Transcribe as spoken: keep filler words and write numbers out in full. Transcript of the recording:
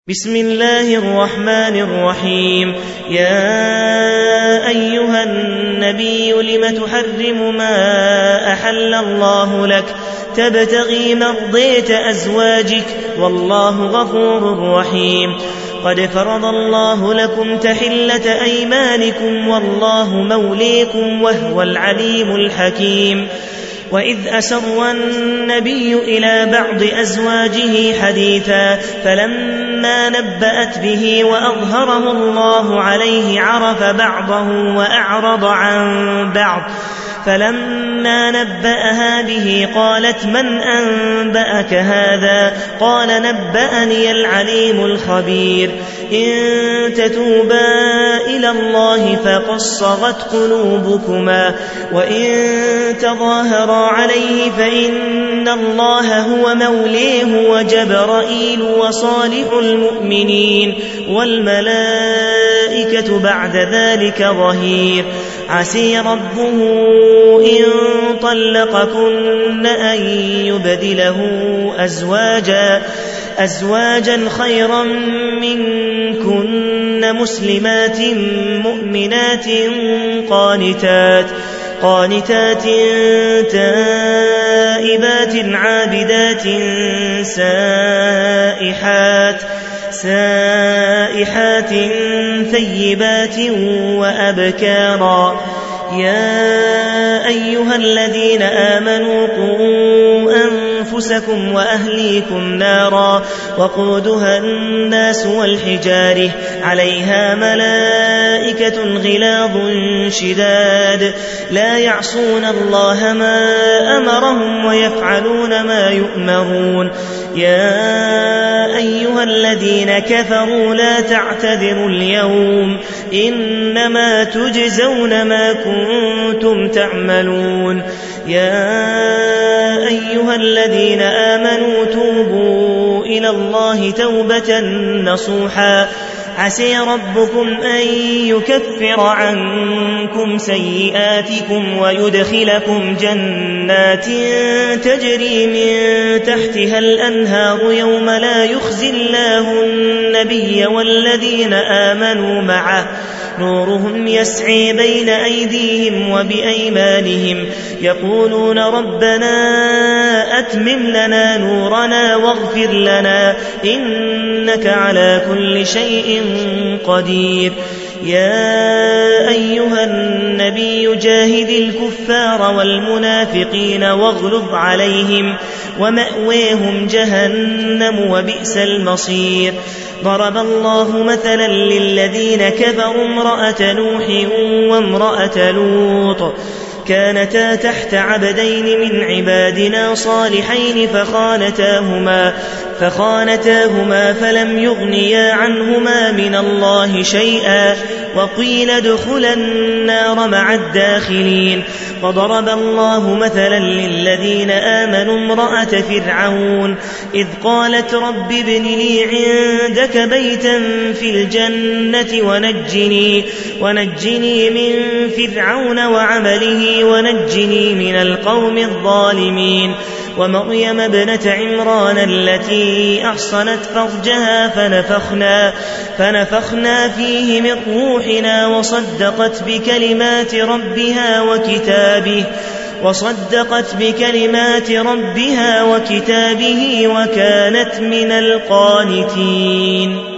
بسم الله الرحمن الرحيم. يا أيها النبي لم تحرم ما أحل الله لك تبتغي مرضية أزواجك والله غفور رحيم. قد فرض الله لكم تحلة أيمانكم والله موليكم وهو العليم الحكيم. وإذ أسر النبي إلى بعض أزواجه حديثا فلما نبأت به وأظهره الله عليه عرف بعضه وأعرض عن بعض فلما نبأها به قالت من أنبأك هذا؟ قال نبأني العليم الخبير. إن تتوبا إلى الله فقد صغت قلوبكما وإن تظاهرا عليه فإن الله هو موليه وجبرائيل وصالح المؤمنين والملائكة بعد ذلك ظهير. عسي ربه إن طلقكن أن يبدله أزواجا, أزواجا خيرا منكن مسلمات مؤمنات قانتات, قانتات تائبات عابدات سائحات سائحات ثيبات وأبكارا. يا أيها الذين آمنوا قوا أنفسكم وأهليكم نارا وقودها الناس والحجارة عليها ملائكة غلاظ شداد لا يعصون الله ما أمرهم ويفعلون ما يؤمرون. يا أيها الذين كفروا لا تعتذروا اليوم إنما تجزون ما كنتم تعملون. يا أيها الذين آمنوا توبوا إلى الله توبة نصوحا عسى ربكم أن يكفر عنكم سيئاتكم ويدخلكم جنات تجري من تحتها الأنهار يوم لا يخزي الله النبي والذين آمنوا معه نورهم يسعي بين أيديهم وبأيمانهم يقولون ربنا أتمم لنا نورنا واغفر لنا إنك على كل شيء قدير. يا أيها النبي جاهد الكفار والمنافقين واغلظ عليهم ومأويهم جهنم وبئس المصير. ضرب الله مثلا للذين كفروا امرأة نوح وامرأة لوط كانتا تحت عبدين من عبادنا صالحين فخانتاهما, فخانتاهما فلم يغنيا عنهما من الله شيئا وقيل ادخلا النار مع الداخلين. وضرب الله مثلا للذين آمنوا امرأة فرعون إذ قالت رب ابن لي عندك بيتا في الجنة ونجني, ونجني من فرعون وعمله ونجني من القوم الظالمين. ومريم ابنة عمران التي أحصنت فرجها فنفخنا, فنفخنا فيه من روحنا وصدقت بكلمات ربها وكتابه وصدقت بكلمات ربها وكتابه وكانت من القانتين.